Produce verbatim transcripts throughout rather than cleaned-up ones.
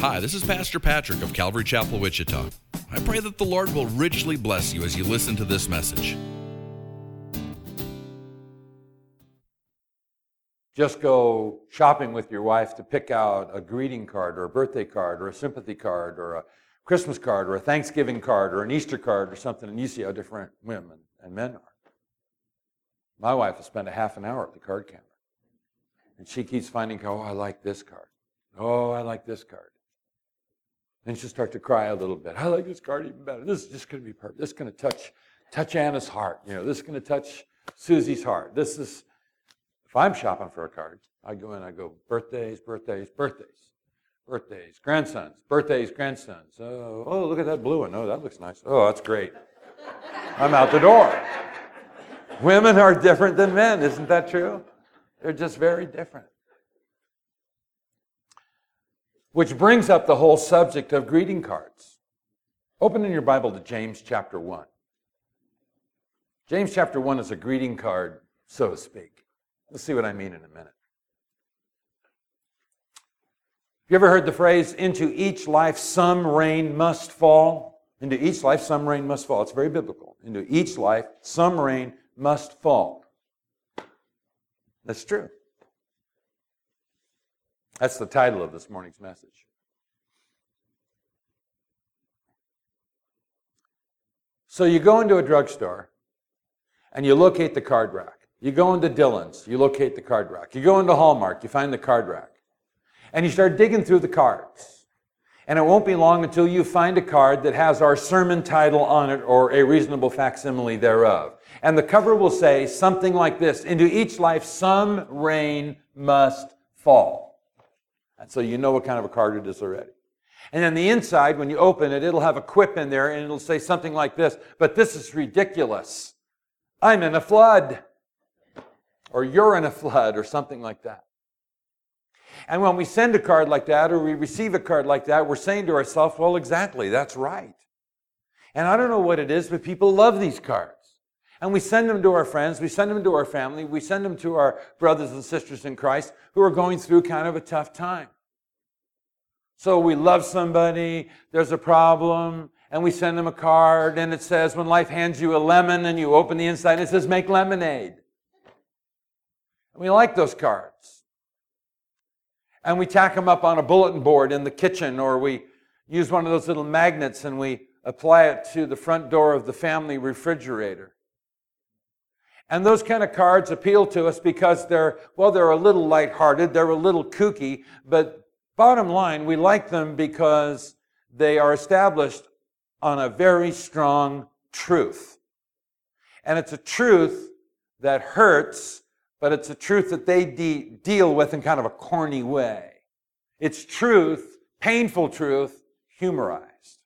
Hi, this is Pastor Patrick of Calvary Chapel, Wichita. I pray that the Lord will richly bless you as you listen to this message. Just go shopping with your wife to pick out a greeting card or a birthday card or a sympathy card or a Christmas card or a Thanksgiving card or an Easter card or something, and you see how different women and men are. My wife will spend a half an hour at the card counter, and she keeps finding, oh, I like this card. Oh, I like this card. Then she'll start to cry a little bit. I like this card even better. This is just going to be perfect. This is going to touch touch Anna's heart. You know, this is going to touch Susie's heart. This is, if I'm shopping for a card, I go in, I go, birthdays, birthdays, birthdays, birthdays, grandsons, birthdays, grandsons. Oh, oh, look at that blue one. Oh, that looks nice. Oh, that's great. I'm out the door. Women are different than men. Isn't that true? They're just very different. Which brings up the whole subject of greeting cards. Open in your Bible to James chapter one. James chapter one is a greeting card, so to speak. Let's see what I mean in a minute. You ever heard the phrase, into each life some rain must fall? Into each life some rain must fall. It's very biblical. Into each life some rain must fall. That's true. That's the title of this morning's message. So you go into a drugstore and you locate the card rack. You go into Dillon's, you locate the card rack. You go into Hallmark, you find the card rack. And you start digging through the cards. And it won't be long until you find a card that has our sermon title on it or a reasonable facsimile thereof. And the cover will say something like this, into each life some rain must fall. And so you know what kind of a card it is already. And then the inside, when you open it, it'll have a quip in there and it'll say something like this, but this is ridiculous. I'm in a flood. Or you're in a flood or something like that. And when we send a card like that or we receive a card like that, we're saying to ourselves, well, exactly, that's right. And I don't know what it is, but people love these cards. And we send them to our friends, we send them to our family, we send them to our brothers and sisters in Christ who are going through kind of a tough time. So we love somebody, there's a problem, and we send them a card, and it says, when life hands you a lemon, and you open the inside, and it says, make lemonade. And we like those cards. And we tack them up on a bulletin board in the kitchen, or we use one of those little magnets, and we apply it to the front door of the family refrigerator. And those kind of cards appeal to us because they're, well, they're a little lighthearted, they're a little kooky, but bottom line, we like them because they are established on a very strong truth. And it's a truth that hurts, but it's a truth that they de- deal with in kind of a corny way. It's truth, painful truth, humorized.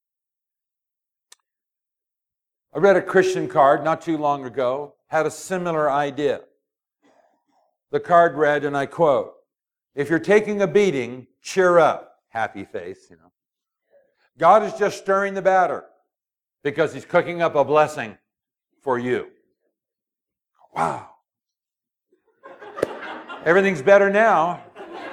I read a Christian card not too long ago, had a similar idea. The card read, and I quote, if you're taking a beating, cheer up, happy face, you know. God is just stirring the batter because He's cooking up a blessing for you. Wow. Everything's better now.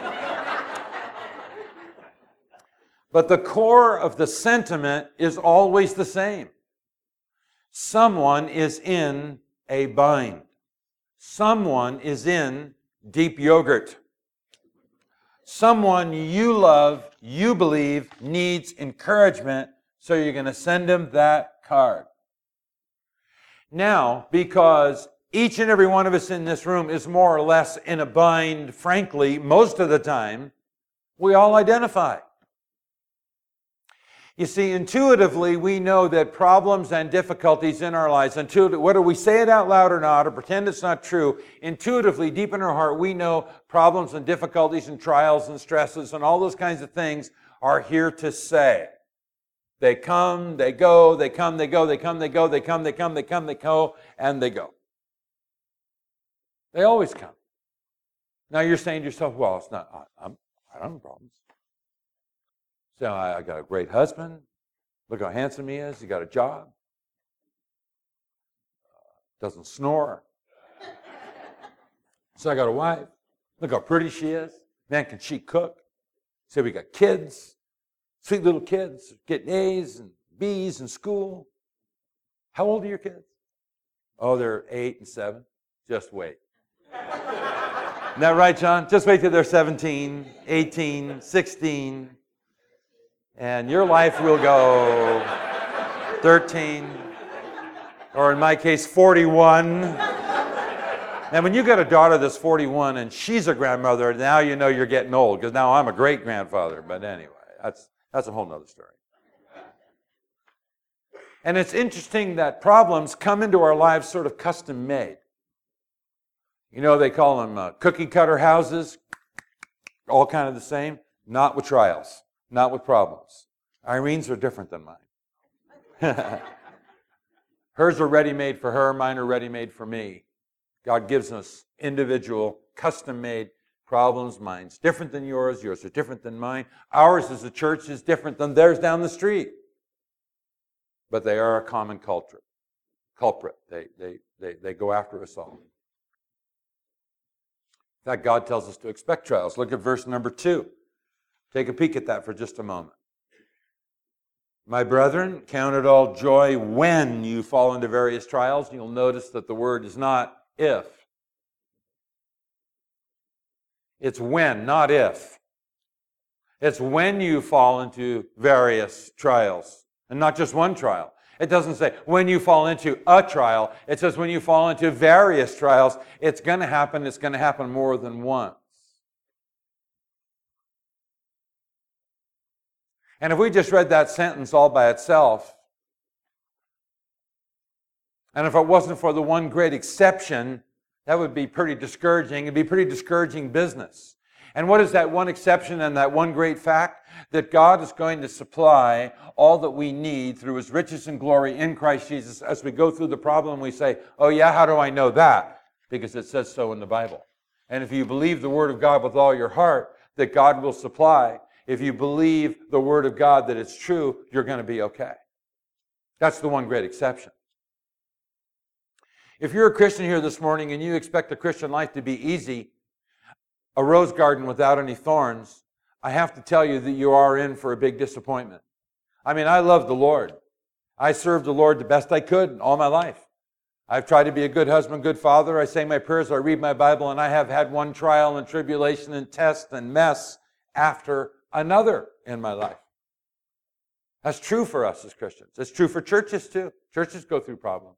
But the core of the sentiment is always the same. Someone is in a bind. Someone is in deep yogurt. Someone you love, you believe, needs encouragement, so you're going to send them that card. Now, because each and every one of us in this room is more or less in a bind, frankly, most of the time, we all identify. You see, intuitively, we know that problems and difficulties in our lives, intuitive, whether we say it out loud or not, or pretend it's not true, intuitively, deep in our heart, we know problems and difficulties and trials and stresses and all those kinds of things are here to stay. They come, they go, they come, they go, they come, they go, they come, they come, they come, they go, and they go. They always come. Now you're saying to yourself, well, it's not, I, I'm, I don't have problems. So I got a great husband. Look how handsome he is. He got a job. Doesn't snore. So I got a wife. Look how pretty she is. Man, can she cook? Say we got kids, sweet little kids, getting A's and B's in school. How old are your kids? Oh, they're eight and seven. Just wait. Isn't that right, John? Just wait till they're seventeen, eighteen, sixteen, and your life will go thirteen, or in my case, forty-one. And when you got a daughter that's forty-one and she's a grandmother, now you know you're getting old, because now I'm a great-grandfather. But anyway, that's, that's a whole nother story. And it's interesting that problems come into our lives sort of custom-made. You know, they call them uh, cookie-cutter houses, all kind of the same. Not with trials, not with problems. Irene's are different than mine. Hers are ready-made for her, mine are ready-made for me. God gives us individual, custom-made problems. Mine's different than yours, yours are different than mine. Ours as a church is different than theirs down the street. But they are a common culprit. Culprit. They, they, they, they go after us all. In fact, God tells us to expect trials. Look at verse number two. Take a peek at that for just a moment. My brethren, count it all joy when you fall into various trials. You'll notice that the word is not if. It's when, not if. It's when you fall into various trials. And not just one trial. It doesn't say when you fall into a trial. It says when you fall into various trials. It's going to happen. It's going to happen more than once. And if we just read that sentence all by itself, and if it wasn't for the one great exception, that would be pretty discouraging. It'd be pretty discouraging business. And what is that one exception and that one great fact? That God is going to supply all that we need through His riches and glory in Christ Jesus. As we go through the problem, we say, oh yeah, how do I know that? Because it says so in the Bible. And if you believe the Word of God with all your heart, that God will supply. If you believe the Word of God that it's true, you're going to be okay. That's the one great exception. If you're a Christian here this morning and you expect the Christian life to be easy, a rose garden without any thorns, I have to tell you that you are in for a big disappointment. I mean, I love the Lord. I served the Lord the best I could all my life. I've tried to be a good husband, good father. I say my prayers, I read my Bible, and I have had one trial and tribulation and test and mess after another in my life. That's true for us as Christians. It's true for churches too. Churches go through problems.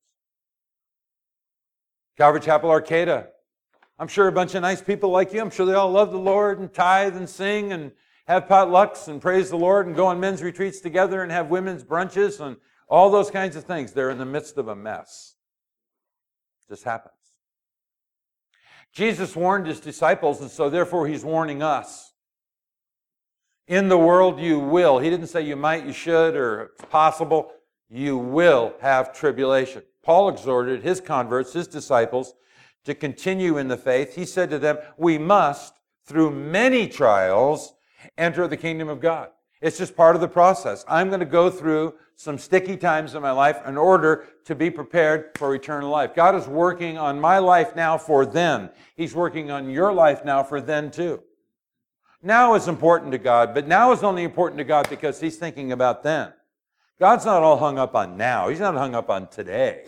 Calvary Chapel Arcata. I'm sure a bunch of nice people like you, I'm sure they all love the Lord and tithe and sing and have potlucks and praise the Lord and go on men's retreats together and have women's brunches and all those kinds of things. They're in the midst of a mess. It just happens. Jesus warned His disciples, and so therefore He's warning us. In the world you will. He didn't say you might, you should, or it's possible. You will have tribulation. Paul exhorted his converts, his disciples, to continue in the faith. He said to them, we must, through many trials, enter the kingdom of God. It's just part of the process. I'm going to go through some sticky times in my life in order to be prepared for eternal life. God is working on my life now for then. He's working on your life now for then too. Now is important to God, but now is only important to God because He's thinking about then. God's not all hung up on now. He's not hung up on today.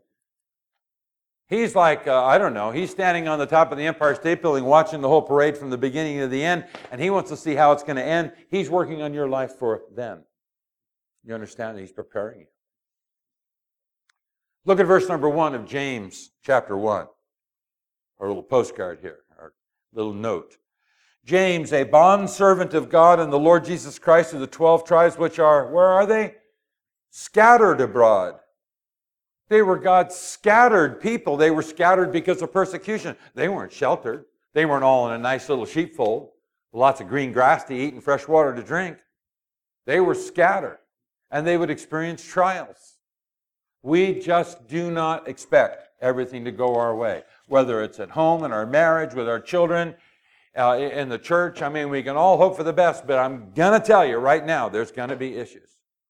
He's like, uh, I don't know, he's standing on the top of the Empire State Building watching the whole parade from the beginning to the end, and he wants to see how it's going to end. He's working on your life for then. You understand? He's preparing you. Look at verse number one of James chapter one. Our little postcard here, our little note. James, a bondservant of God and the Lord Jesus Christ, to the twelve tribes which are, where are they? Scattered abroad. They were God's scattered people. They were scattered because of persecution. They weren't sheltered. They weren't all in a nice little sheepfold with lots of green grass to eat and fresh water to drink. They were scattered, and they would experience trials. We just do not expect everything to go our way, whether it's at home, in our marriage, with our children, uh, in the church. I mean, we can all hope for the best, but I'm going to tell you right now, there's going to be issues.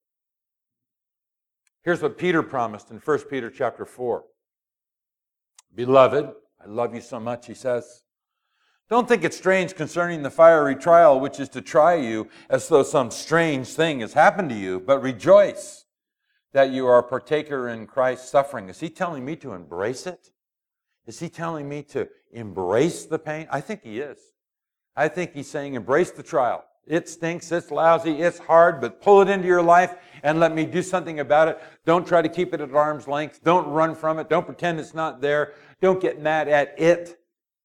Here's what Peter promised in First Peter chapter four. Beloved, I love you so much, he says. Don't think it strange concerning the fiery trial which is to try you, as though some strange thing has happened to you, but rejoice that you are a partaker in Christ's suffering. Is he telling me to embrace it? Is he telling me to embrace the pain? I think he is. I think he's saying embrace the trial. It stinks, it's lousy, it's hard, but pull it into your life and let me do something about it. Don't try to keep it at arm's length. Don't run from it. Don't pretend it's not there. Don't get mad at it.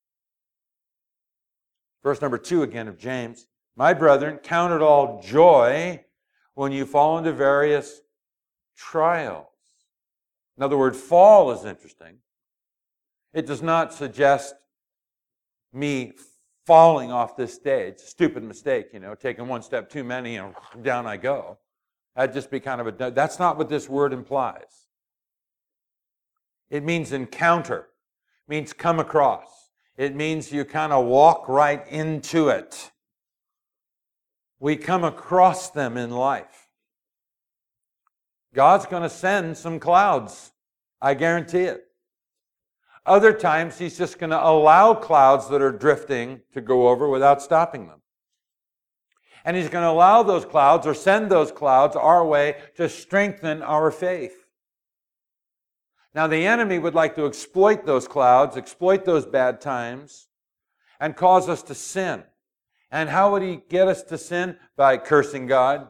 Verse number two again of James. My brethren, count it all joy when you fall into various trials. In other words, fall is interesting. It does not suggest me falling off this stage. Stupid mistake, you know, taking one step too many and down I go. That'd just be kind of a... That's not what this word implies. It means encounter. It means come across. It means you kind of walk right into it. We come across them in life. God's going to send some clouds. I guarantee it. Other times, he's just going to allow clouds that are drifting to go over without stopping them. And he's going to allow those clouds or send those clouds our way to strengthen our faith. Now, the enemy would like to exploit those clouds, exploit those bad times, and cause us to sin. And how would he get us to sin? By cursing God.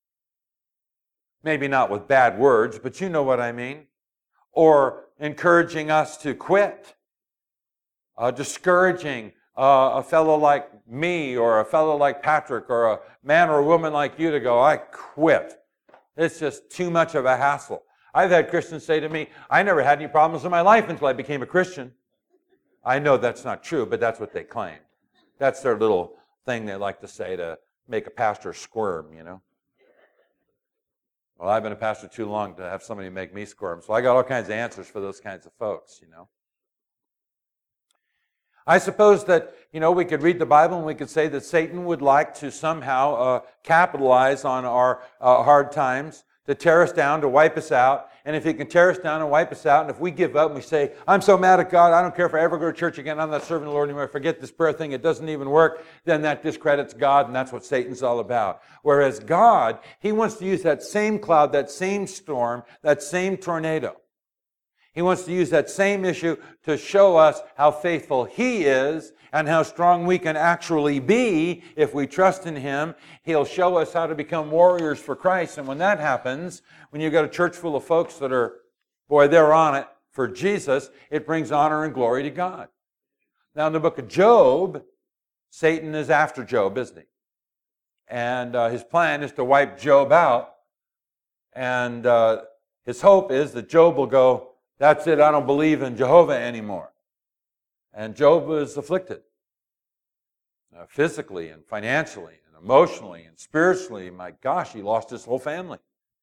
Maybe not with bad words, but you know what I mean. Or encouraging us to quit. Uh, discouraging uh, a fellow like me or a fellow like Patrick or a man or a woman like you to go, I quit. It's just too much of a hassle. I've had Christians say to me, I never had any problems in my life until I became a Christian. I know that's not true, but that's what they claim. That's their little thing they like to say to make a pastor squirm, you know. Well, I've been a pastor too long to have somebody make me squirm, so I got all kinds of answers for those kinds of folks, you know. I suppose that, you know, we could read the Bible and we could say that Satan would like to somehow uh, capitalize on our uh, hard times, to tear us down, to wipe us out. And if he can tear us down and wipe us out, and if we give up and we say, I'm so mad at God, I don't care if I ever go to church again, I'm not serving the Lord anymore, forget this prayer thing, it doesn't even work, then that discredits God, and that's what Satan's all about. Whereas God, he wants to use that same cloud, that same storm, that same tornado. He wants to use that same issue to show us how faithful he is and how strong we can actually be if we trust in him. He'll show us how to become warriors for Christ. And when that happens, when you've got a church full of folks that are, boy, they're on it for Jesus, it brings honor and glory to God. Now, in the book of Job, Satan is after Job, isn't he? And uh, his plan is to wipe Job out. And uh, his hope is that Job will go, that's it, I don't believe in Jehovah anymore. And Job was afflicted. Uh, physically and financially and emotionally and spiritually. My gosh, he lost his whole family.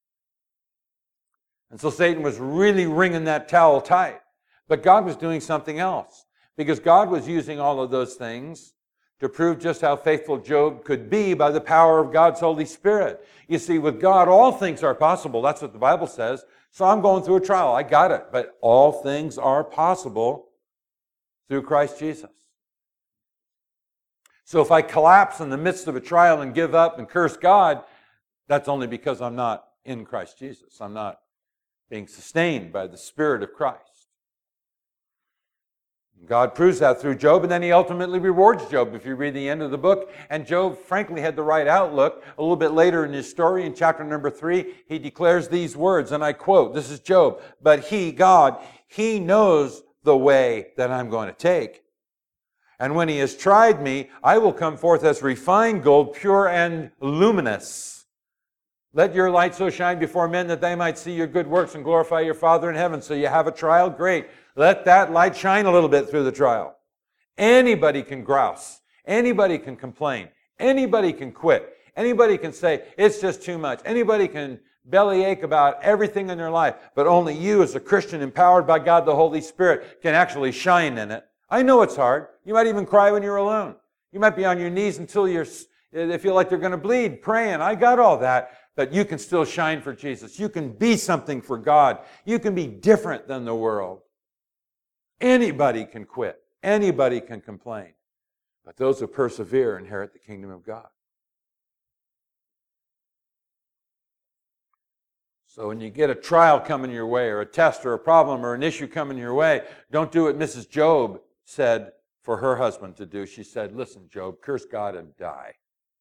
And so Satan was really wringing that towel tight. But God was doing something else. Because God was using all of those things to prove just how faithful Job could be by the power of God's Holy Spirit. You see, with God, all things are possible. That's what the Bible says. So I'm going through a trial. I got it. But all things are possible through Christ Jesus. So if I collapse in the midst of a trial and give up and curse God, that's only because I'm not in Christ Jesus. I'm not being sustained by the Spirit of Christ. God proves that through Job, and then he ultimately rewards Job if you read the end of the book. And Job, frankly, had the right outlook. A little bit later in his story, in chapter number three, he declares these words, and I quote, this is Job, but he, God, he knows the way that I'm going to take. And when he has tried me, I will come forth as refined gold, pure and luminous. Let your light so shine before men that they might see your good works and glorify your Father in heaven. So you have a trial? Great. Let that light shine a little bit through the trial. Anybody can grouse. Anybody can complain. Anybody can quit. Anybody can say, it's just too much. Anybody can bellyache about everything in their life. But only you as a Christian empowered by God the Holy Spirit can actually shine in it. I know it's hard. You might even cry when you're alone. You might be on your knees until you're, they feel like they're going to bleed, praying. I got all that. But you can still shine for Jesus. You can be something for God. You can be different than the world. Anybody can quit. Anybody can complain. But those who persevere inherit the kingdom of God. So when you get a trial coming your way, or a test, or a problem, or an issue coming your way, don't do what Missus Job said for her husband to do. She said, listen, Job, curse God and die.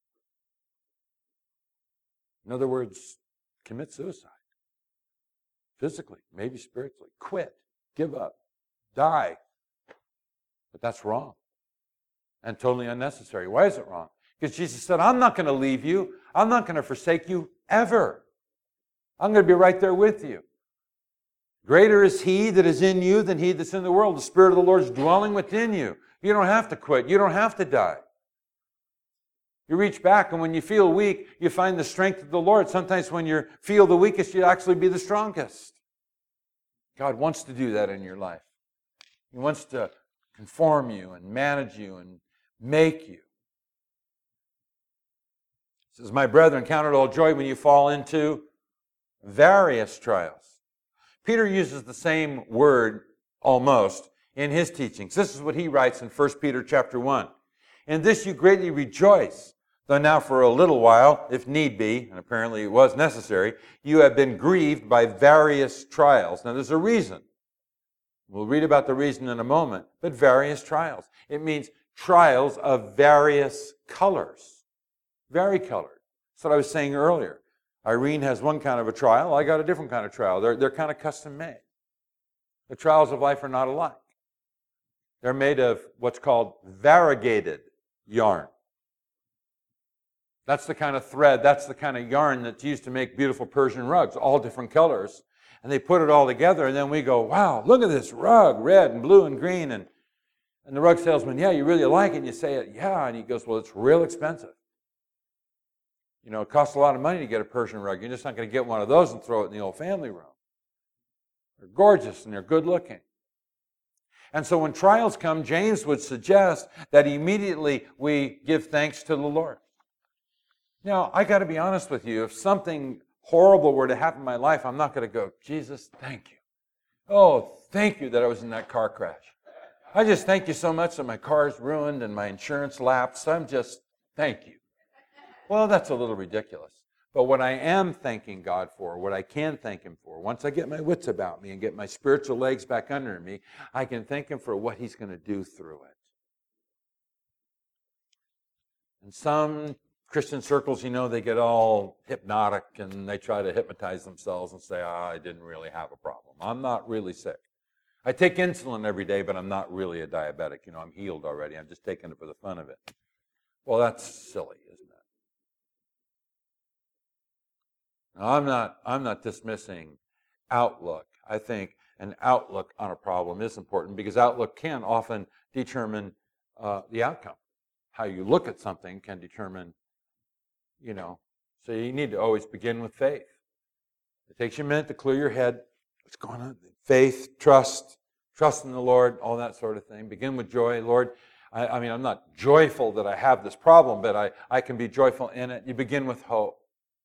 In other words, commit suicide. Physically, maybe spiritually. Quit. Give up. Die. But that's wrong and totally unnecessary. Why is it wrong? Because Jesus said, I'm not going to leave you. I'm not going to forsake you ever. I'm going to be right there with you. Greater is He that is in you than he that's in the world. The Spirit of the Lord is dwelling within you. You don't have to quit. You don't have to die. You reach back, and when you feel weak, you find the strength of the Lord. Sometimes when you feel the weakest, you actually be the strongest. God wants to do that in your life. He wants to conform you and manage you and make you. He says, my brethren, count it all joy when you fall into various trials. Peter uses the same word almost in his teachings. This is what he writes in First Peter chapter one. In this you greatly rejoice, though now for a little while, if need be, and apparently it was necessary, you have been grieved by various trials. Now there's a reason. We'll read about the reason in a moment, but various trials. It means trials of various colors. Varicolored. That's what I was saying earlier. Irene has one kind of a trial. I got a different kind of trial. They're, they're kind of custom made. The trials of life are not alike. They're made of what's called variegated yarn. That's the kind of thread, that's the kind of yarn that's used to make beautiful Persian rugs, all different colors. And they put it all together, and then we go, wow, look at this rug, red and blue and green. And, and the rug salesman, yeah, you really like it? And you say it, yeah. And he goes, well, it's real expensive. You know, it costs a lot of money to get a Persian rug. You're just not going to get one of those and throw it in the old family room. They're gorgeous and they're good looking. And so when trials come, James would suggest that immediately we give thanks to the Lord. Now, I got to be honest with you. If something horrible were to happen in my life, I'm not going to go, Jesus, thank you. Oh, thank you that I was in that car crash. I just thank you so much that my car is ruined and my insurance lapsed. I'm just, thank you. Well, that's a little ridiculous. But what I am thanking God for, what I can thank Him for, once I get my wits about me and get my spiritual legs back under me, I can thank Him for what He's going to do through it. In some Christian circles, you know, they get all hypnotic and they try to hypnotize themselves and say, ah, I didn't really have a problem. I'm not really sick. I take insulin every day, but I'm not really a diabetic. You know, I'm healed already. I'm just taking it for the fun of it. Well, that's silly, isn't it? Now, I'm not, I'm not dismissing outlook. I think an outlook on a problem is important because outlook can often determine uh, the outcome. How you look at something can determine, you know, so you need to always begin with faith. It takes you a minute to clear your head. What's going on? Faith, trust, trust in the Lord, all that sort of thing. Begin with joy. Lord, I, I mean, I'm not joyful that I have this problem, but I, I can be joyful in it. You begin with hope.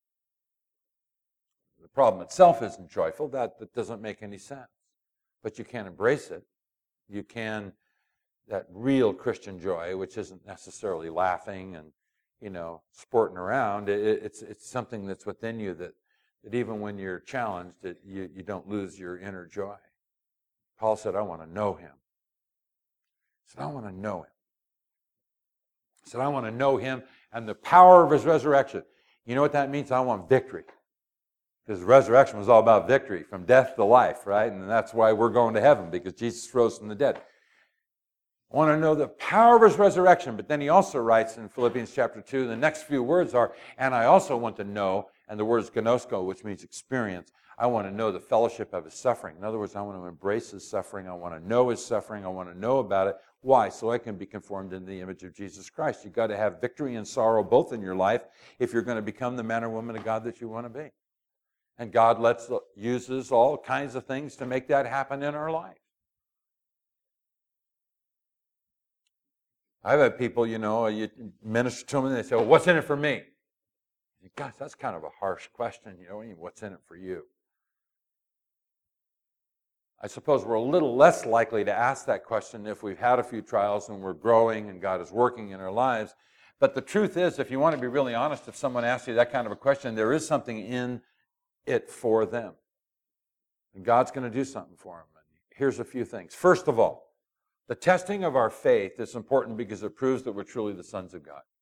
The problem itself isn't joyful. That, that doesn't make any sense. But you can embrace it. You can, that real Christian joy, which isn't necessarily laughing and, you know, sporting around. It, it's, it's something that's within you that, that even when you're challenged, it, you, you don't lose your inner joy. Paul said, I want to know Him. He said, I want to know Him. He said, I want to know Him and the power of His resurrection. You know what that means? I want victory. Because the resurrection was all about victory, from death to life, right? And that's why we're going to heaven, because Jesus rose from the dead. I want to know the power of His resurrection. But then he also writes in Philippians chapter two, the next few words are, and I also want to know, and the word is gnosko, which means experience. I want to know the fellowship of His suffering. In other words, I want to embrace His suffering. I want to know His suffering. I want to know about it. Why? So I can be conformed into the image of Jesus Christ. You've got to have victory and sorrow both in your life if you're going to become the man or woman of God that you want to be. And God lets uses all kinds of things to make that happen in our life. I've had people, you know, you minister to them and they say, well, what's in it for me? Gosh, that's kind of a harsh question. You know, what's in it for you? I suppose we're a little less likely to ask that question if we've had a few trials and we're growing and God is working in our lives. But the truth is, if you want to be really honest, if someone asks you that kind of a question, there is something in it for them. And God's going to do something for them. Here's a few things. First of all, the testing of our faith is important because it proves that we're truly the sons of God.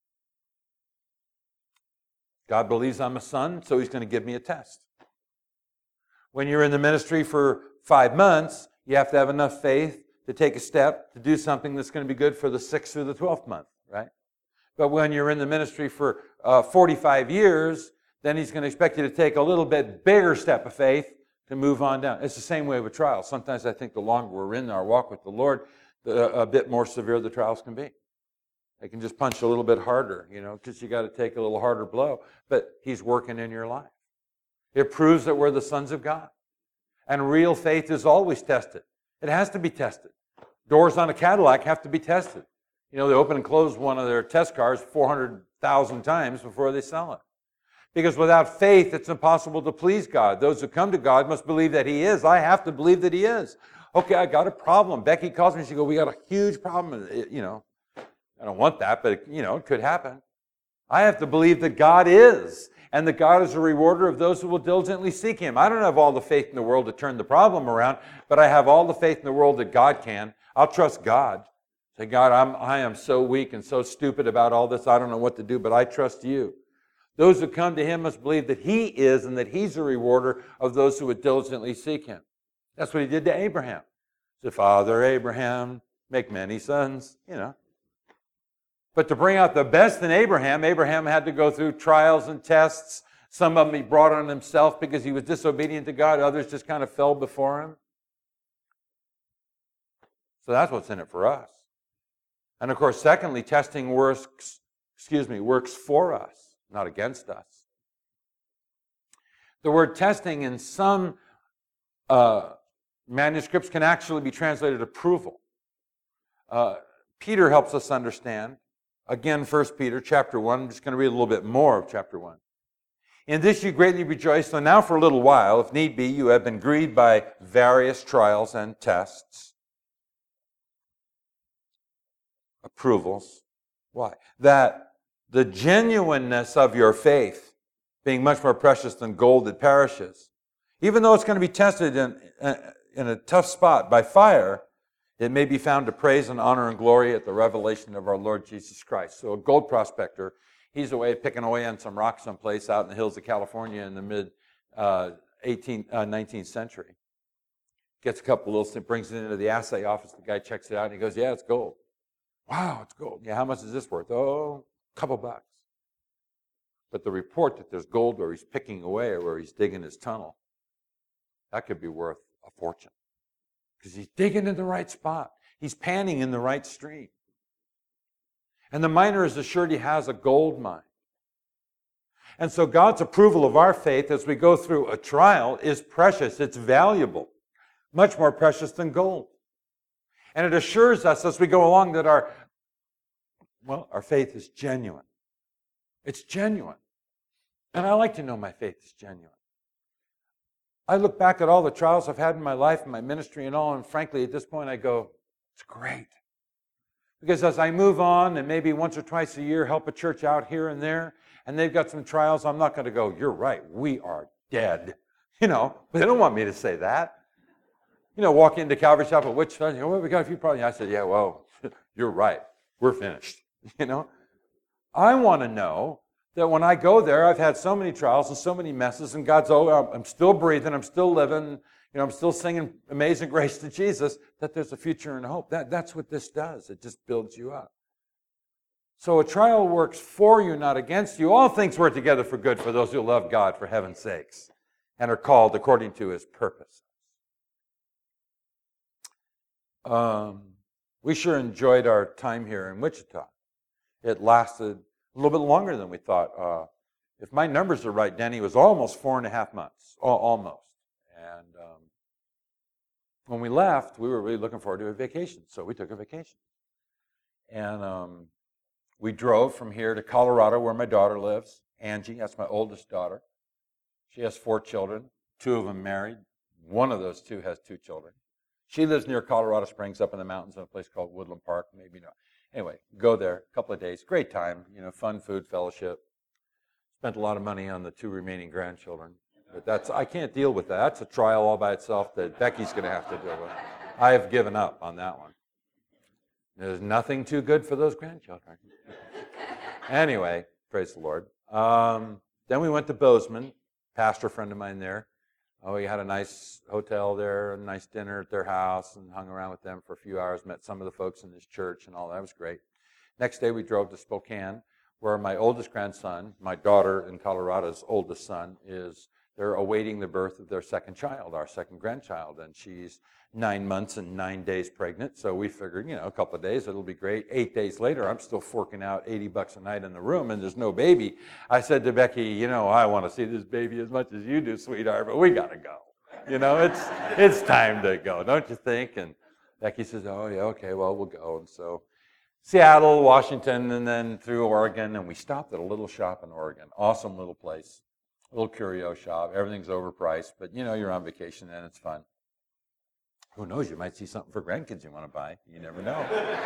God believes I'm a son, so he's going to give me a test. When you're in the ministry for five months, you have to have enough faith to take a step to do something that's going to be good for the sixth or the twelfth month, right? But when you're in the ministry for uh, forty-five years, then he's going to expect you to take a little bit bigger step of faith to move on down. It's the same way with trials. Sometimes I think the longer we're in our walk with the Lord, the, a bit more severe the trials can be. They can just punch a little bit harder, you know, because you got to take a little harder blow. But he's working in your life. It proves that we're the sons of God. And real faith is always tested. It has to be tested. Doors on a Cadillac have to be tested. You know, they open and close one of their test cars four hundred thousand times before they sell it. Because without faith, it's impossible to please God. Those who come to God must believe that he is. I have to believe that he is. Okay, I got a problem. Becky calls me and she goes, we got a huge problem. You know, I don't want that, but, you know, it could happen. I have to believe that God is, and that God is a rewarder of those who will diligently seek him. I don't have all the faith in the world to turn the problem around, but I have all the faith in the world that God can. I'll trust God. Say, God, I'm, I am so weak and so stupid about all this. I don't know what to do, but I trust you. Those who come to him must believe that he is and that he's a rewarder of those who would diligently seek him. That's what he did to Abraham. He said, Father Abraham, make many sons, you know. But to bring out the best in Abraham, Abraham had to go through trials and tests. Some of them he brought on himself because he was disobedient to God. Others just kind of fell before him. So that's what's in it for us. And of course, secondly, testing works, excuse me, works for us, not against us. The word testing in some uh, manuscripts can actually be translated approval. Uh, Peter helps us understand. Again, First Peter chapter one. I'm just going to read a little bit more of chapter one. In this you greatly rejoice, though now for a little while, if need be, you have been grieved by various trials and tests. Approvals. Why? That the genuineness of your faith, being much more precious than gold that perishes, even though it's going to be tested in, in a tough spot by fire, it may be found to praise and honor and glory at the revelation of our Lord Jesus Christ. So a gold prospector, he's away picking away on some rock someplace out in the hills of California in the mid uh, eighteenth, uh, nineteenth century. Gets a couple little things, brings it into the assay office. The guy checks it out and he goes, yeah, it's gold. Wow, it's gold. Yeah, how much is this worth? Oh, a couple bucks. But the report that there's gold where he's picking away or where he's digging his tunnel, that could be worth a fortune. Because he's digging in the right spot. He's panning in the right stream. And the miner is assured he has a gold mine. And so God's approval of our faith as we go through a trial is precious. It's valuable. Much more precious than gold. And it assures us as we go along that our, well, our faith is genuine. It's genuine. And I like to know my faith is genuine. I look back at all the trials I've had in my life and my ministry and all, and frankly, at this point, I go, it's great. Because as I move on and maybe once or twice a year help a church out here and there, and they've got some trials, I'm not going to go, you're right, we are dead. You know, but they don't want me to say that. You know, walk into Calvary Chapel, which, you know, well, we got a few problems. I said, yeah, well, you're right. We're finished. You know, I want to know that when I go there, I've had so many trials and so many messes, and God's, oh, I'm still breathing, I'm still living, you know, I'm still singing Amazing Grace to Jesus, that there's a future and hope. That, that's what this does. It just builds you up. So a trial works for you, not against you. All things work together for good for those who love God, for heaven's sakes, and are called according to his purpose. Um, we sure enjoyed our time here in Wichita. It lasted a little bit longer than we thought. Uh, if my numbers are right, Danny, it was almost four and a half months, almost. And um, when we left, we were really looking forward to a vacation, so we took a vacation. And um, we drove from here to Colorado, where my daughter lives, Angie. That's my oldest daughter. She has four children, two of them married, One of those two has two children. She lives near Colorado Springs up in the mountains in a place called Woodland Park. Maybe not. Anyway, go there, a couple of days. Great time, you know, fun food, fellowship. Spent a lot of money on the two remaining grandchildren. But that's, I can't deal with that. That's a trial all by itself that Becky's going to have to deal with. I have given up on that one. There's nothing too good for those grandchildren. Anyway, praise the Lord. Um, then we went to Bozeman, pastor friend of mine there. Oh, we had a nice hotel there, a nice dinner at their house, and hung around with them for a few hours, met some of the folks in this church and all. That was great. Next day we drove to Spokane, where my oldest grandson, my daughter in Colorado's oldest son, is they're awaiting the birth of their second child, our second grandchild, and she's nine months and nine days pregnant. So we figured, you know, a couple of days, it'll be great. Eight days later, I'm still forking out eighty bucks a night in the room, and there's no baby. I said to Becky, you know, I want to see this baby as much as you do, sweetheart, but we got to go. You know, it's it's time to go, don't you think? And Becky says, oh, yeah, okay, well, we'll go. And so Seattle, Washington, and then through Oregon, and we stopped at a little shop in Oregon. Awesome little place, a little curio shop. Everything's overpriced, but, you know, you're on vacation and it's fun. Who knows, you might see something for grandkids you want to buy. You never know.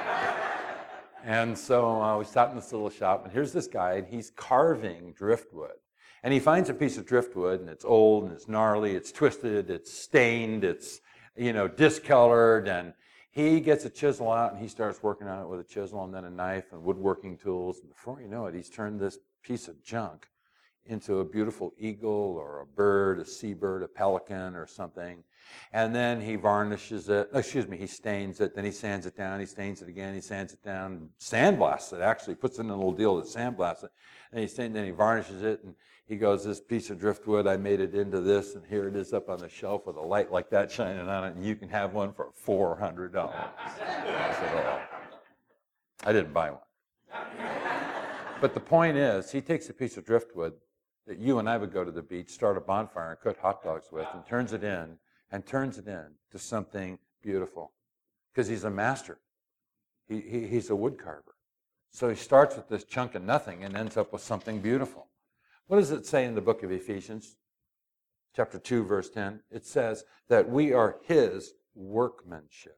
And so uh, we stopped in this little shop, and here's this guy, and he's carving driftwood. And he finds a piece of driftwood, and it's old, and it's gnarly, it's twisted, it's stained, it's, you know, discolored, and he gets a chisel out, and he starts working on it with a chisel and then a knife and woodworking tools. And before you know it, he's turned this piece of junk into a beautiful eagle or a bird, a seabird, a pelican or something. And then he varnishes it, excuse me, he stains it, then he sands it down, he stains it again, he sands it down, sandblasts it actually, puts it in a little deal that sandblasts it, and he stains, then he varnishes it, and he goes, this piece of driftwood, I made it into this, and here it is up on the shelf with a light like that shining on it, and you can have one for four hundred dollars. I said, oh. I didn't buy one. But the point is, he takes a piece of driftwood that you and I would go to the beach, start a bonfire, and cook hot dogs with, and turns it in, and turns it in to something beautiful. Because he's a master. He, he, he's a wood carver. So he starts with this chunk of nothing and ends up with something beautiful. What does it say in the book of Ephesians? Chapter two, verse ten. It says that we are his workmanship,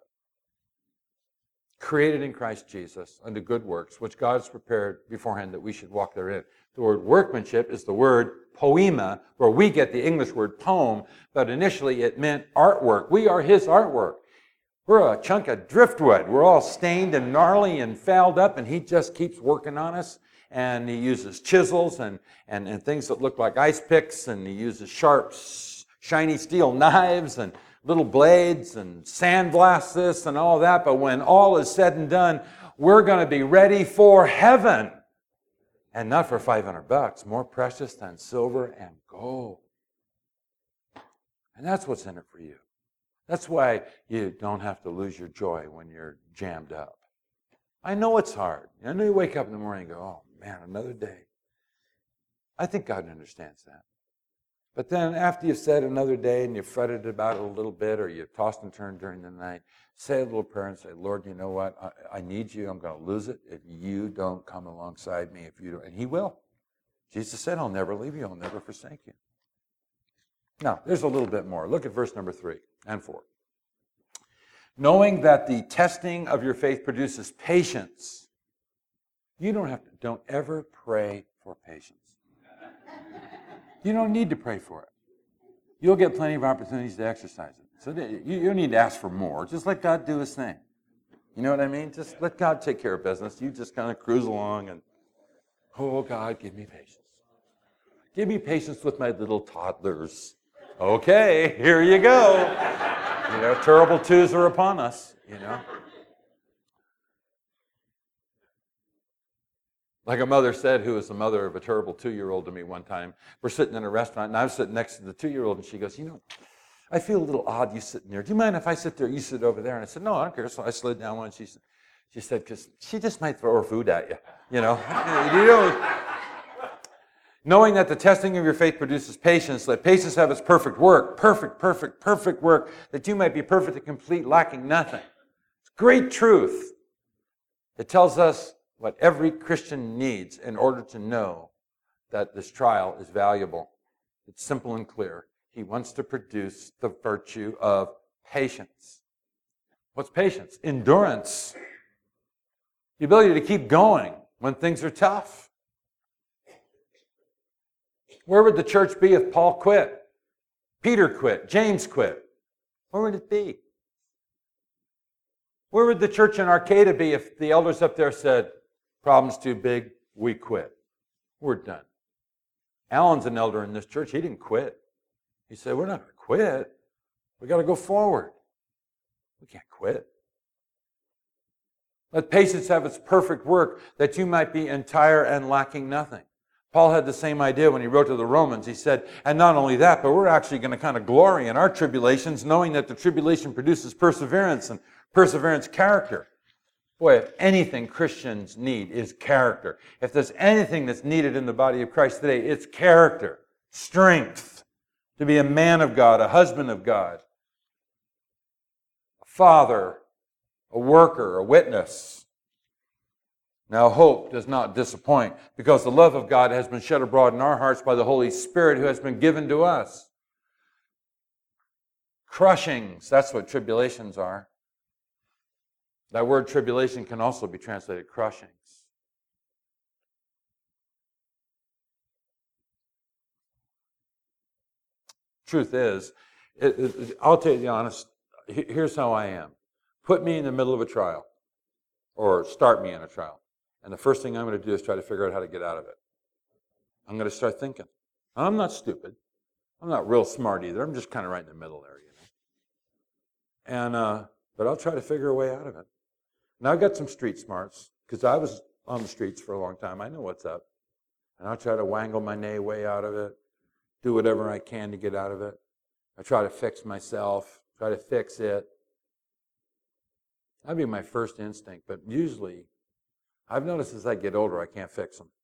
created in Christ Jesus unto good works, which God has prepared beforehand that we should walk therein. The word workmanship is the word poema, where we get the English word poem, but initially it meant artwork. We are his artwork. We're a chunk of driftwood. We're all stained and gnarly and fouled up, and he just keeps working on us. And he uses chisels and, and, and things that look like ice picks, and he uses sharp, shiny steel knives and little blades and sandblasts this and all that. But when all is said and done, we're going to be ready for heaven. And not for five hundred bucks, more precious than silver and gold. And that's what's in it for you. That's why you don't have to lose your joy when you're jammed up. I know it's hard. I know you wake up in the morning and go, oh man, another day. I think God understands that. But then after you've said another day and you've fretted about it a little bit, or you've tossed and turned during the night, say a little prayer and say, Lord, you know what? I, I need you. I'm going to lose it if you don't come alongside me. If you don't, and he will. Jesus said, I'll never leave you. I'll never forsake you. Now, there's a little bit more. Look at verse number three and four. Knowing that the testing of your faith produces patience. You don't have to, don't ever pray for patience. You don't need to pray for it. You'll get plenty of opportunities to exercise it. So you don't need to ask for more. Just let God do his thing. You know what I mean? Just let God take care of business. You just kind of cruise along and, oh, God, give me patience. Give me patience with my little toddlers. Okay, here you go. You know, terrible twos are upon us, you know. Like a mother said, who was the mother of a terrible two-year-old to me one time. We're sitting in a restaurant, and I was sitting next to the two-year-old, and she goes, you know, I feel a little odd you sitting there. Do you mind if I sit there, you sit over there? And I said, no, I don't care. So I slid down one, and she said, she said, because she just might throw her food at you, you know. You know. Knowing that the testing of your faith produces patience, let patience have its perfect work, perfect, perfect, perfect work, that you might be perfect and complete, lacking nothing. It's great truth. It tells us what every Christian needs in order to know that this trial is valuable. It's simple and clear. He wants to produce the virtue of patience. What's patience? Endurance. The ability to keep going when things are tough. Where would the church be if Paul quit? Peter quit. James quit. Where would it be? Where would the church in Arcata be if the elders up there said, problem's too big, we quit. We're done. Alan's an elder in this church. He didn't quit. He said, we're not going to quit. We've got to go forward. We can't quit. Let patience have its perfect work, that you might be entire and lacking nothing. Paul had the same idea when he wrote to the Romans. He said, and not only that, but we're actually going to kind of glory in our tribulations, knowing that the tribulation produces perseverance, and perseverance character. Boy, if anything Christians need is character. If there's anything that's needed in the body of Christ today, it's character, strength, to be a man of God, a husband of God, a father, a worker, a witness. Now, hope does not disappoint, because the love of God has been shed abroad in our hearts by the Holy Spirit who has been given to us. Crushings, that's what tribulations are. That word tribulation can also be translated crushings. Truth is, it, it, I'll tell you the honest, here's how I am. Put me in the middle of a trial, or start me in a trial. And the first thing I'm going to do is try to figure out how to get out of it. I'm going to start thinking. I'm not stupid. I'm not real smart either. I'm just kind of right in the middle there, you know. And, uh, but I'll try to figure a way out of it. Now, I've got some street smarts, because I was on the streets for a long time. I know what's up. And I'll try to wangle my nay way out of it, do whatever I can to get out of it. I try to fix myself, try to fix it. That'd be my first instinct, but usually, I've noticed as I get older, I can't fix them.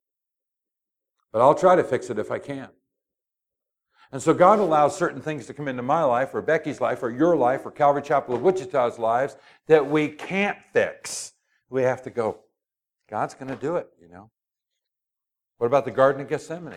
But I'll try to fix it if I can. And so God allows certain things to come into my life, or Becky's life, or your life, or Calvary Chapel of Wichita's lives that we can't fix. We have to go, God's going to do it, you know. What about the Garden of Gethsemane?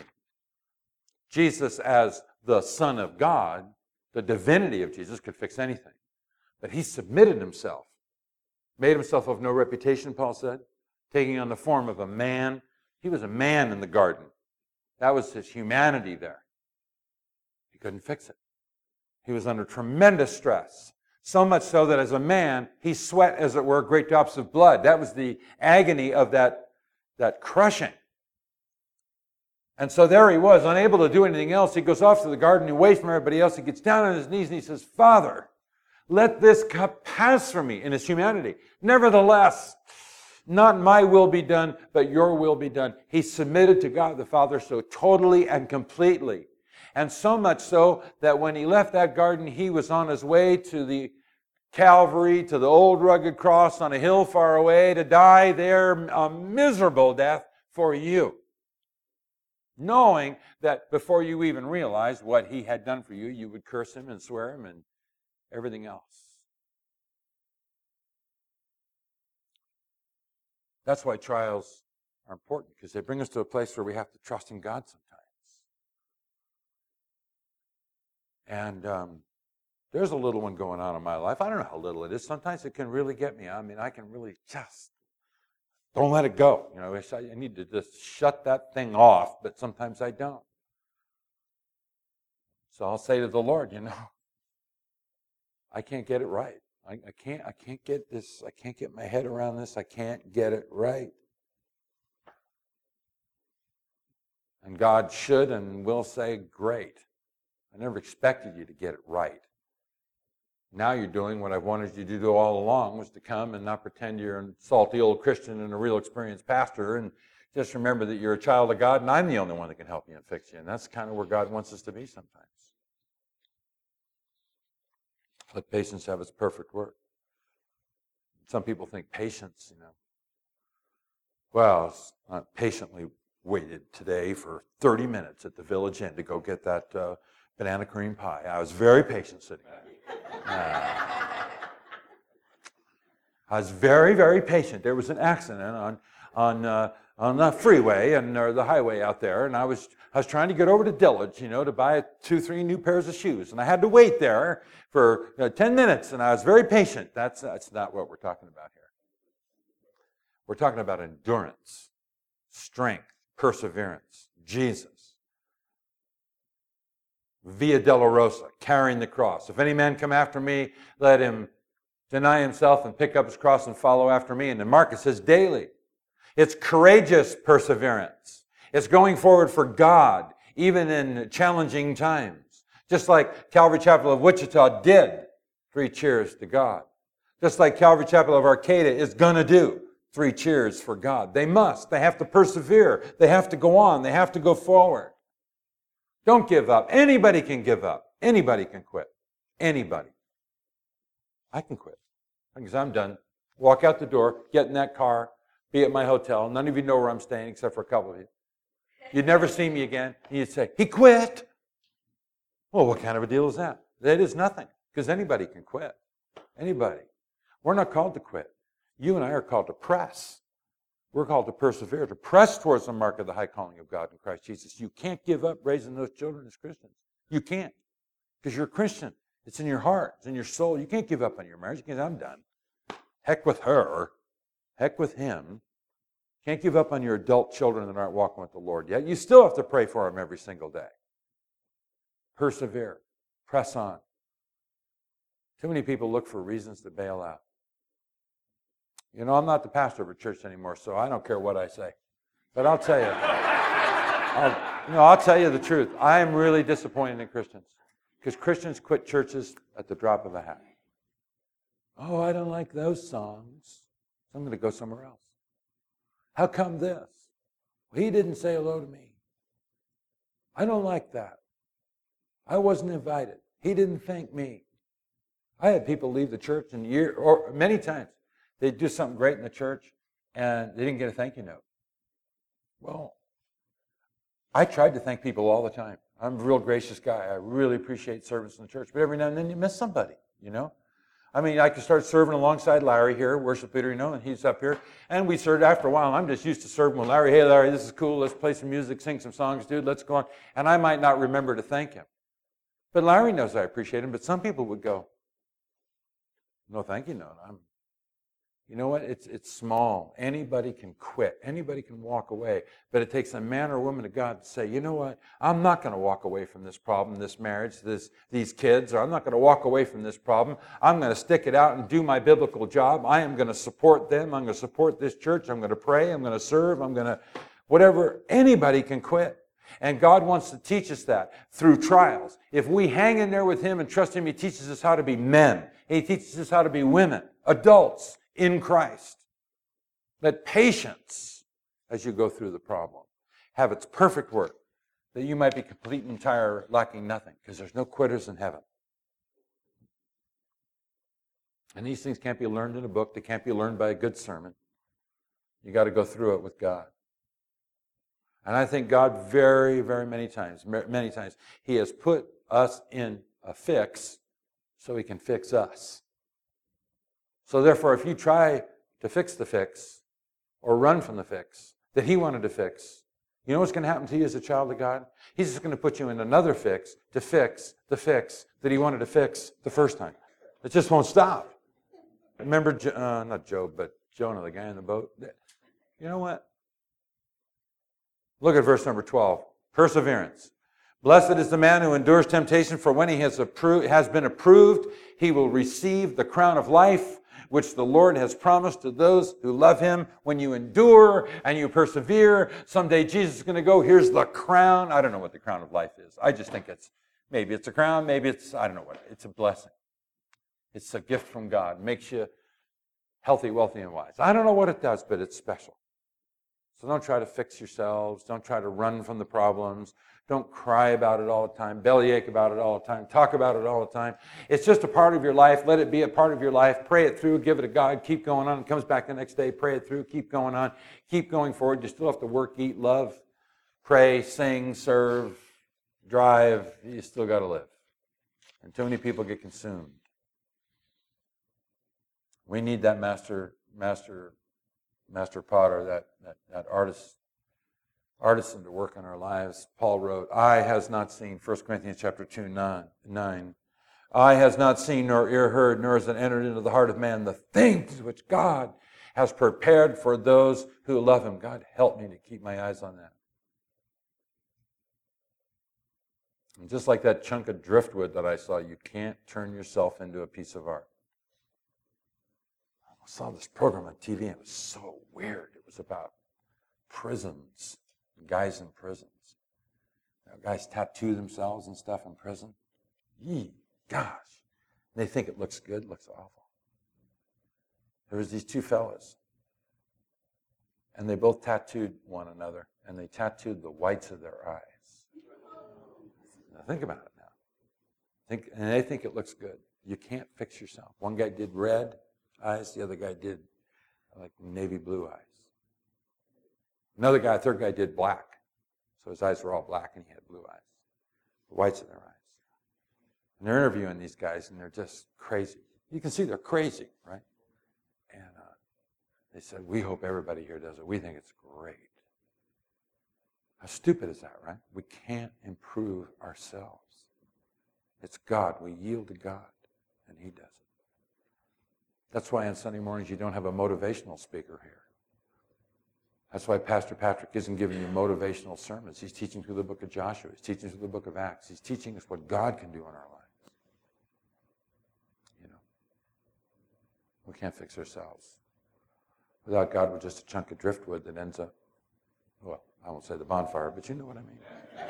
Jesus, as the Son of God, the divinity of Jesus, could fix anything. But he submitted himself, made himself of no reputation, Paul said, taking on the form of a man. He was a man in the garden. That was his humanity there. He couldn't fix it. He was under tremendous stress. So much so that as a man, he sweat, as it were, great drops of blood. That was the agony of that, that crushing. And so there he was, unable to do anything else. He goes off to the garden, away from everybody else. He gets down on his knees and he says, Father, let this cup pass from me, in his humanity. Nevertheless, not my will be done, but your will be done. He submitted to God the Father so totally and completely. And so much so that when he left that garden, he was on his way to the Calvary, to the old rugged cross on a hill far away, to die there a miserable death for you. Knowing that before you even realized what he had done for you, you would curse him and swear him and everything else. That's why trials are important, because they bring us to a place where we have to trust in God sometimes. And um, there's a little one going on in my life. I don't know how little it is. Sometimes it can really get me. I mean, I can really just don't let it go. You know, I need to just shut that thing off, but sometimes I don't. So I'll say to the Lord, you know, I can't get it right. I, I can't. I can't get this. I can't get my head around this. I can't get it right. And God should and will say, "Great. I never expected you to get it right. Now you're doing what I wanted you to do all along, was to come and not pretend you're a salty old Christian and a real experienced pastor, and just remember that you're a child of God, and I'm the only one that can help you and fix you." And that's kind of where God wants us to be sometimes. Let patience have its perfect work. Some people think patience, you know. Well, I patiently waited today for thirty minutes at the Village Inn to go get that uh, banana cream pie. I was very patient sitting there. Uh, I was very, very patient. There was an accident on, on uh, on the freeway and or the highway out there, and I was I was trying to get over to Dillard's, you know, to buy two, three new pairs of shoes, and I had to wait there for uh, ten minutes, and I was very patient. That's that's not what we're talking about here. We're talking about endurance, strength, perseverance. Jesus. Via Dolorosa, carrying the cross. If any man come after me, let him deny himself and pick up his cross and follow after me. And then Mark, it says daily. It's courageous perseverance. It's going forward for God, even in challenging times. Just like Calvary Chapel of Wichita did. Three cheers to God. Just like Calvary Chapel of Arcata is going to do. Three cheers for God. They must. They have to persevere. They have to go on. They have to go forward. Don't give up. Anybody can give up. Anybody can quit. Anybody. I can quit. Because I'm done. Walk out the door, get in that car, be at my hotel. None of you know where I'm staying except for a couple of you. You'd never see me again. And you'd say, he quit. Well, what kind of a deal is that? That is nothing. Because anybody can quit. Anybody. We're not called to quit. You and I are called to press. We're called to persevere, to press towards the mark of the high calling of God in Christ Jesus. You can't give up raising those children as Christians. You can't. Because you're a Christian. It's in your heart. It's in your soul. You can't give up on your marriage. You can't say, I'm done. Heck with her. Heck with him. Can't give up on your adult children that aren't walking with the Lord yet. You still have to pray for them every single day. Persevere. Press on. Too many people look for reasons to bail out. You know, I'm not the pastor of a church anymore, so I don't care what I say. But I'll tell you, I'll, you know, I'll tell you the truth. I am really disappointed in Christians because Christians quit churches at the drop of a hat. Oh, I don't like those songs, so I'm going to go somewhere else. How come this? Well, he didn't say hello to me. I don't like that. I wasn't invited. He didn't thank me. I had people leave the church in year or many times. They'd do something great in the church, and they didn't get a thank you note. Well, I tried to thank people all the time. I'm a real gracious guy. I really appreciate service in the church, but every now and then you miss somebody, you know? I mean, I could start serving alongside Larry here, worship leader, you know, and he's up here, and we served after a while. I'm just used to serving with Larry. Hey, Larry, this is cool. Let's play some music, sing some songs, dude. Let's go on. And I might not remember to thank him. But Larry knows I appreciate him, but some people would go, no thank you note. I'm You know what? It's it's small. Anybody can quit. Anybody can walk away. But it takes a man or woman of God to say, you know what? I'm not going to walk away from this problem, this marriage, this these kids, or I'm not going to walk away from this problem. I'm going to stick it out and do my biblical job. I am going to support them. I'm going to support this church. I'm going to pray. I'm going to serve. I'm going to whatever. Anybody can quit. And God wants to teach us that through trials. If we hang in there with Him and trust Him, He teaches us how to be men. He teaches us how to be women, adults, in Christ. Let patience, as you go through the problem, have its perfect work, that you might be complete and entire, lacking nothing, because there's no quitters in heaven. And these things can't be learned in a book. They can't be learned by a good sermon. You got to go through it with God. And I think God very, very many times, many times, He has put us in a fix so He can fix us. So therefore, if you try to fix the fix or run from the fix that He wanted to fix, you know what's going to happen to you as a child of God? He's just going to put you in another fix to fix the fix that He wanted to fix the first time. It just won't stop. Remember, uh, not Job, but Jonah, the guy in the boat? You know what? Look at verse number twelve. Perseverance. Blessed is the man who endures temptation, for when he has, approved, has been approved, he will receive the crown of life, which the Lord has promised to those who love Him. When you endure and you persevere, someday Jesus is going to go, here's the crown. I don't know what the crown of life is. I just think it's, maybe it's a crown, maybe it's, I don't know what, it's a blessing. It's a gift from God. It makes you healthy, wealthy, and wise. I don't know what it does, but it's special. So don't try to fix yourselves. Don't try to run from the problems. Don't cry about it all the time, bellyache about it all the time, talk about it all the time. It's just a part of your life. Let it be a part of your life. Pray it through, give it to God, keep going on. It comes back the next day, pray it through, keep going on, keep going forward. You still have to work, eat, love, pray, sing, serve, drive. You still got to live. And too many people get consumed. We need that master, master master potter, that, that, that artist, artisan to work in our lives, Paul wrote, eye has not seen, First Corinthians chapter two, nine, eye has not seen nor ear heard, nor has it entered into the heart of man the things which God has prepared for those who love him. God, help me to keep my eyes on that. And just like that chunk of driftwood that I saw, you can't turn yourself into a piece of art. I saw this program on T V, and it was so weird. It was about prisons, guys in prisons. You know, guys tattoo themselves and stuff in prison. Yee, gosh. And they think it looks good, it looks awful. There was these two fellas, and they both tattooed one another, and they tattooed the whites of their eyes. Now think about it now. Think, and they think it looks good. You can't fix yourself. One guy did red eyes, the other guy did like navy blue eyes. Another guy, third guy did black. So his eyes were all black and he had blue eyes. The whites of their eyes. And they're interviewing these guys and they're just crazy. You can see they're crazy, right? And uh, they said, we hope everybody here does it. We think it's great. How stupid is that, right? We can't improve ourselves. It's God. We yield to God, and he does it. That's why on Sunday mornings you don't have a motivational speaker here. That's why Pastor Patrick isn't giving you motivational sermons. He's teaching through the book of Joshua. He's teaching through the book of Acts. He's teaching us what God can do in our lives. You know, we can't fix ourselves. Without God, we're just a chunk of driftwood that ends up, well, I won't say the bonfire, but you know what I mean.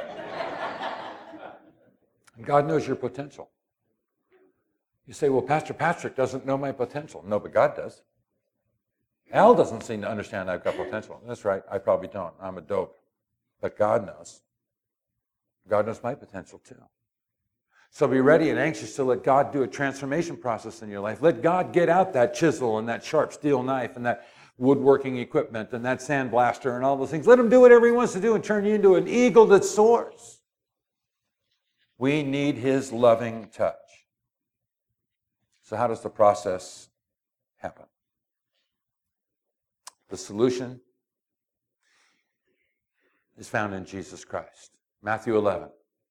And God knows your potential. You say, well, Pastor Patrick doesn't know my potential. No, but God does. Al doesn't seem to understand I've got potential. That's right, I probably don't. I'm a dope. But God knows. God knows my potential too. So be ready and anxious to let God do a transformation process in your life. Let God get out that chisel and that sharp steel knife and that woodworking equipment and that sandblaster and all those things. Let him do whatever he wants to do and turn you into an eagle that soars. We need his loving touch. So how does the process happen? The solution is found in Jesus Christ. Matthew eleven.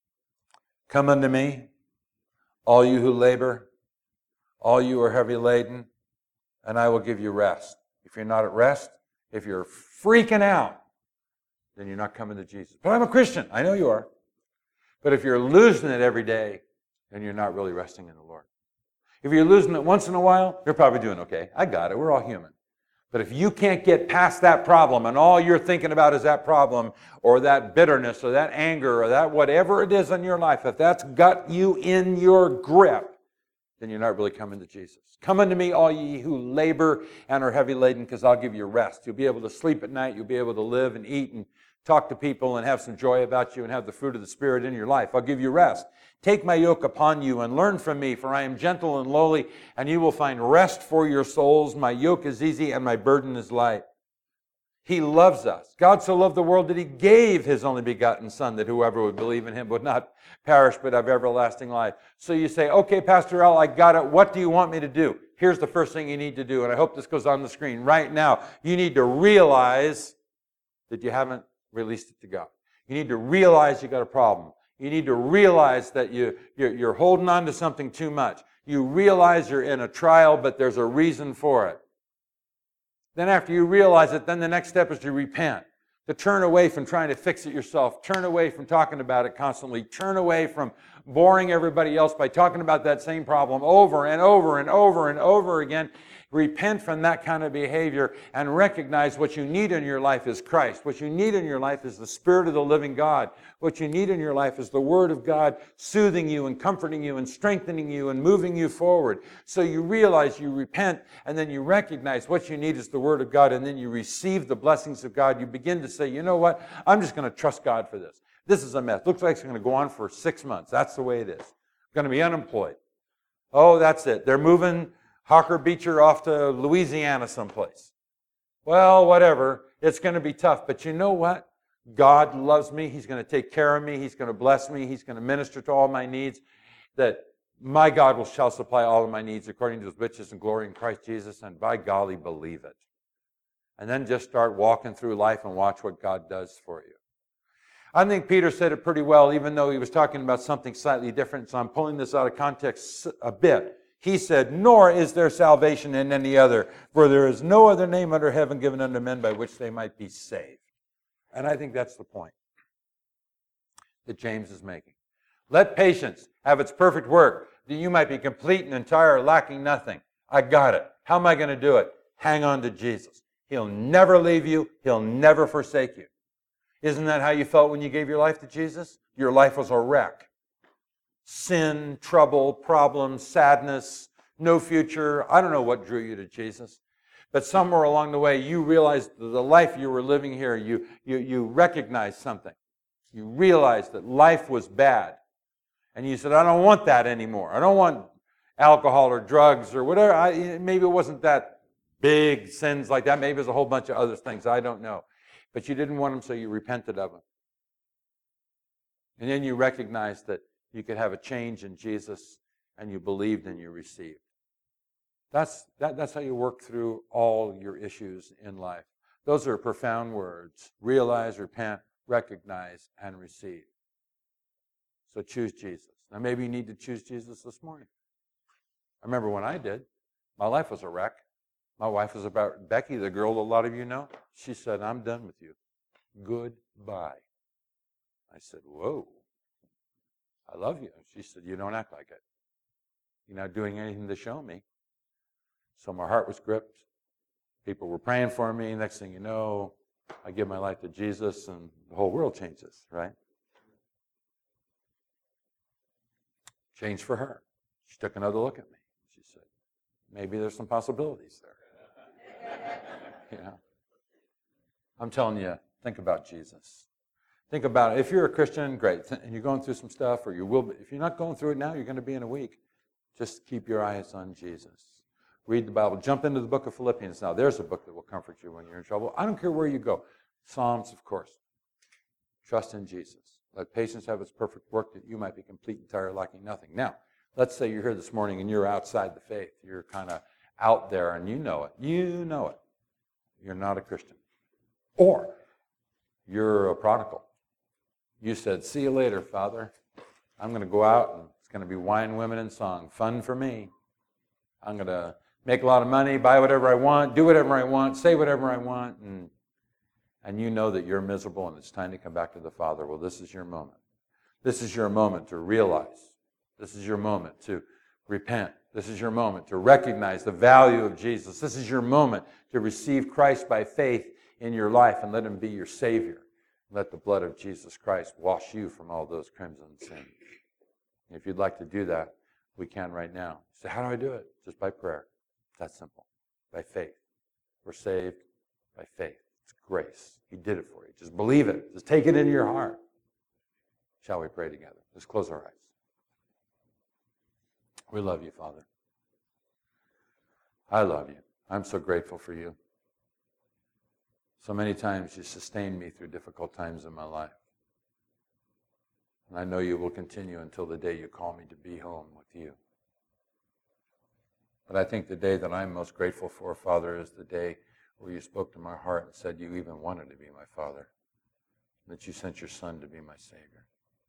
Come unto me, all you who labor, all you who are heavy laden, and I will give you rest. If you're not at rest, if you're freaking out, then you're not coming to Jesus. But I'm a Christian. I know you are. But if you're losing it every day, then you're not really resting in the Lord. If you're losing it once in a while, you're probably doing okay. I got it. We're all human. But if you can't get past that problem and all you're thinking about is that problem or that bitterness or that anger or that whatever it is in your life, if that's got you in your grip, then you're not really coming to Jesus. Come unto me, all ye who labor and are heavy laden, because I'll give you rest. You'll be able to sleep at night. You'll be able to live and eat and talk to people and have some joy about you and have the fruit of the Spirit in your life. I'll give you rest. Take my yoke upon you and learn from me, for I am gentle and lowly, and you will find rest for your souls. My yoke is easy and my burden is light. He loves us. God so loved the world that he gave his only begotten Son, that whoever would believe in him would not perish but have everlasting life. So you say, okay, Pastor Al, I got it. What do you want me to do? Here's the first thing you need to do, and I hope this goes on the screen right now. You need to realize that you haven't released it to God. You need to realize you got a problem. You need to realize that you, you're, you're holding on to something too much. You realize you're in a trial, but there's a reason for it. Then after you realize it, then the next step is to repent. To turn away from trying to fix it yourself. Turn away from talking about it constantly. Turn away from boring everybody else by talking about that same problem over and over and over and over again. Repent from that kind of behavior and recognize what you need in your life is Christ. What you need in your life is the Spirit of the living God. What you need in your life is the Word of God soothing you and comforting you and strengthening you and moving you forward. So you realize, you repent, and then you recognize what you need is the Word of God, and then you receive the blessings of God. You begin to say, you know what? I'm just going to trust God for this. This is a mess. Looks like it's going to go on for six months. That's the way it is. I'm going to be unemployed. Oh, that's it. They're moving Hawker Beecher off to Louisiana someplace. Well, whatever. It's going to be tough. But you know what? God loves me. He's going to take care of me. He's going to bless me. He's going to minister to all my needs. That my God will shall supply all of my needs according to his riches and glory in Christ Jesus. And by golly, believe it. And then just start walking through life and watch what God does for you. I think Peter said it pretty well, even though he was talking about something slightly different, so I'm pulling this out of context a bit. He said, nor is there salvation in any other, for there is no other name under heaven given unto men by which they might be saved. And I think that's the point that James is making. Let patience have its perfect work, that you might be complete and entire, lacking nothing. I got it. How am I going to do it? Hang on to Jesus. He'll never leave you. He'll never forsake you. Isn't that how you felt when you gave your life to Jesus? Your life was a wreck. Sin, trouble, problems, sadness, no future. I don't know what drew you to Jesus. But somewhere along the way, you realized the life you were living here, you, you, you recognized something. You realized that life was bad. And you said, I don't want that anymore. I don't want alcohol or drugs or whatever. I, maybe it wasn't that big sins like that. Maybe it was a whole bunch of other things. I don't know. But you didn't want them, so you repented of them. And then you recognized that you could have a change in Jesus, and you believed and you received. That's, that, that's how you work through all your issues in life. Those are profound words. Realize, repent, recognize, and receive. So choose Jesus. Now maybe you need to choose Jesus this morning. I remember when I did. My life was a wreck. My wife was about, Becky, the girl a lot of you know, she said, I'm done with you. Goodbye. I said, whoa. I love you. She said, you don't act like it. You're not doing anything to show me. So my heart was gripped. People were praying for me. Next thing you know, I give my life to Jesus and the whole world changes, right? Changed for her. She took another look at me. She said, maybe there's some possibilities there. You know? I'm telling you, think about Jesus. Think about it. If you're a Christian, great. And you're going through some stuff, or you will be. If you're not going through it now, you're going to be in a week. Just keep your eyes on Jesus. Read the Bible. Jump into the book of Philippians now. There's a book that will comfort you when you're in trouble. I don't care where you go. Psalms, of course. Trust in Jesus. Let patience have its perfect work, that you might be complete, entire, lacking nothing. Now, let's say you're here this morning and you're outside the faith. You're kind of out there and you know it. You know it. You're not a Christian. Or you're a prodigal. You said, see you later, Father. I'm going to go out and it's going to be wine, women, and song. Fun for me. I'm going to make a lot of money, buy whatever I want, do whatever I want, say whatever I want, and, and you know that you're miserable and it's time to come back to the Father. Well, this is your moment. This is your moment to realize. This is your moment to repent. This is your moment to recognize the value of Jesus. This is your moment to receive Christ by faith in your life and let him be your Savior. Let the blood of Jesus Christ wash you from all those crimson sins. If you'd like to do that, we can right now. So how do I do it? Just by prayer. That's simple. By faith. We're saved by faith. It's grace. He did it for you. Just believe it. Just take it into your heart. Shall we pray together? Let's close our eyes. We love you, Father. I love you. I'm so grateful for you. So many times you sustained me through difficult times in my life. And I know you will continue until the day you call me to be home with you. But I think the day that I'm most grateful for, Father, is the day where you spoke to my heart and said you even wanted to be my Father, that you sent your Son to be my Savior.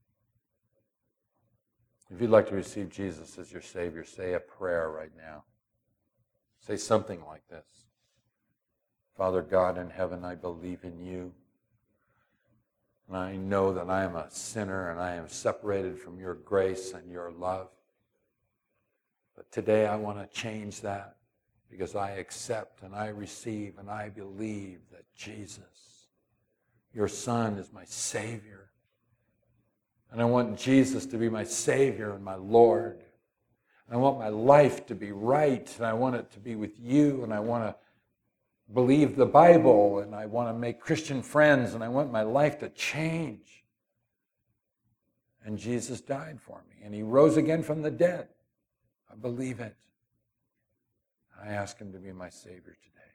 If you'd like to receive Jesus as your Savior, say a prayer right now. Say something like this. Father God in heaven, I believe in you. And I know that I am a sinner and I am separated from your grace and your love. But today I want to change that because I accept and I receive and I believe that Jesus, your Son, is my Savior. And I want Jesus to be my Savior and my Lord. And I want my life to be right, and I want it to be with you, and I want to believe the Bible, and I want to make Christian friends, and I want my life to change. And Jesus died for me, and he rose again from the dead. I believe it. I ask him to be my Savior today.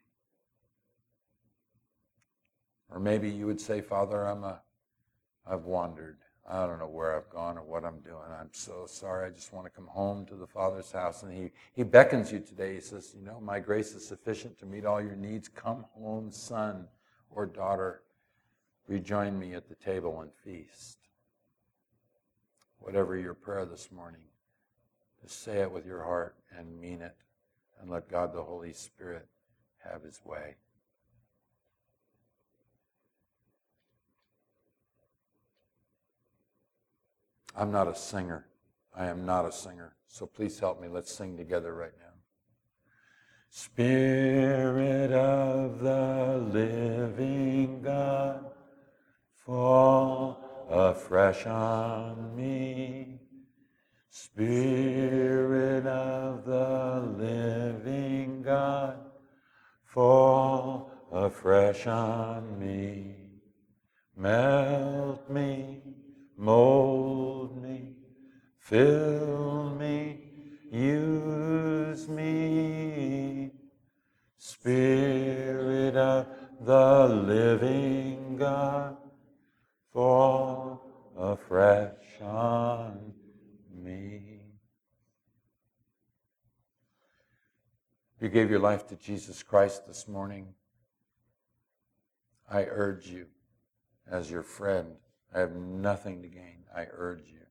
Or maybe you would say, Father, I'm a, I've wandered. I don't know where I've gone or what I'm doing. I'm so sorry. I just want to come home to the Father's house. And he, he beckons you today. He says, you know, my grace is sufficient to meet all your needs. Come home, son or daughter. Rejoin me at the table and feast. Whatever your prayer this morning, just say it with your heart and mean it. And let God the Holy Spirit have his way. I'm not a singer. I am not a singer. So please help me. Let's sing together right now. Spirit of the living God, fall afresh on me. Spirit of the living God, fall afresh on me. Melt me, mold me, fill me, use me. Spirit of the living God, fall afresh on me. You gave your life to Jesus Christ this morning. I urge you, as your friend, I have nothing to gain. I urge you.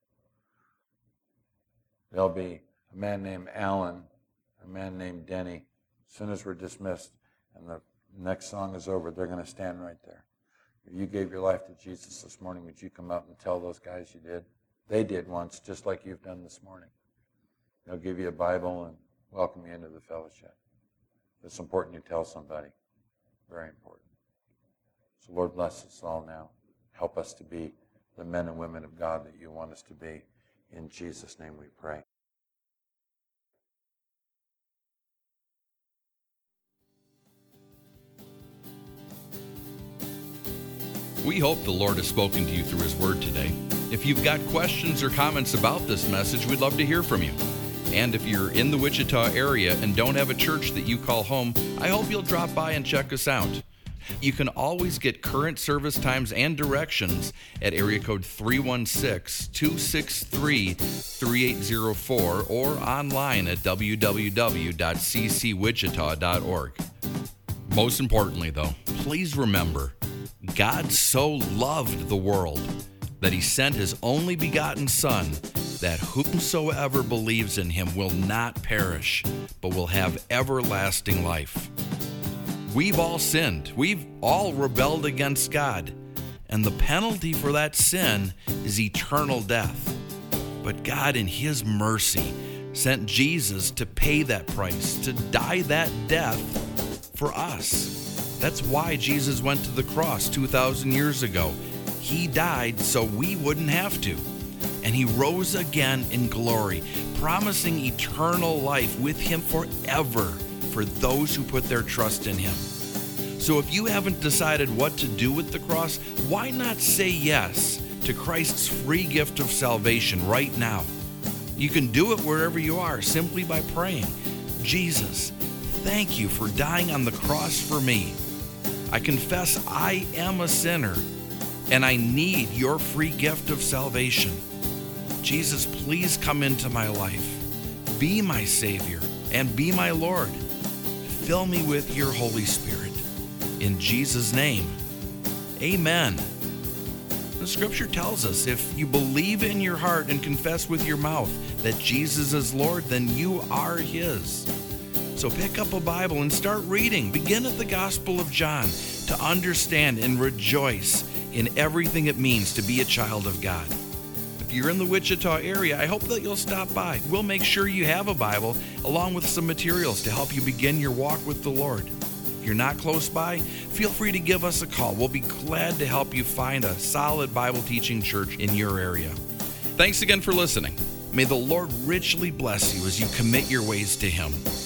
There'll be a man named Alan, a man named Denny. As soon as we're dismissed and the next song is over, they're going to stand right there. If you gave your life to Jesus this morning, would you come up and tell those guys you did? They did once, just like you've done this morning. They'll give you a Bible and welcome you into the fellowship. It's important you tell somebody. Very important. So Lord, bless us all now. Help us to be the men and women of God that you want us to be. In Jesus' name we pray. We hope the Lord has spoken to you through His Word today. If you've got questions or comments about this message, we'd love to hear from you. And if you're in the Wichita area and don't have a church that you call home, I hope you'll drop by and check us out. You can always get current service times and directions at area code three one six, two six three, three eight zero four or online at w w w dot c c wichita dot org. Most importantly, though, please remember, God so loved the world that He sent His only begotten Son, that whomsoever believes in Him will not perish, but will have everlasting life. We've all sinned. We've all rebelled against God. And the penalty for that sin is eternal death. But God, in His mercy, sent Jesus to pay that price, to die that death for us. That's why Jesus went to the cross two thousand years ago. He died so we wouldn't have to. And He rose again in glory, promising eternal life with Him forever for those who put their trust in Him. So if you haven't decided what to do with the cross, why not say yes to Christ's free gift of salvation right now? You can do it wherever you are simply by praying, Jesus, thank you for dying on the cross for me. I confess I am a sinner and I need your free gift of salvation. Jesus, please come into my life. Be my Savior and be my Lord. Fill me with your Holy Spirit. In Jesus' name, amen. The Scripture tells us if you believe in your heart and confess with your mouth that Jesus is Lord, then you are His. So pick up a Bible and start reading. Begin at the Gospel of John to understand and rejoice in everything it means to be a child of God. If you're in the Wichita area, I hope that you'll stop by. We'll make sure you have a Bible along with some materials to help you begin your walk with the Lord. If you're not close by, feel free to give us a call. We'll be glad to help you find a solid Bible teaching church in your area. Thanks again for listening. May the Lord richly bless you as you commit your ways to Him.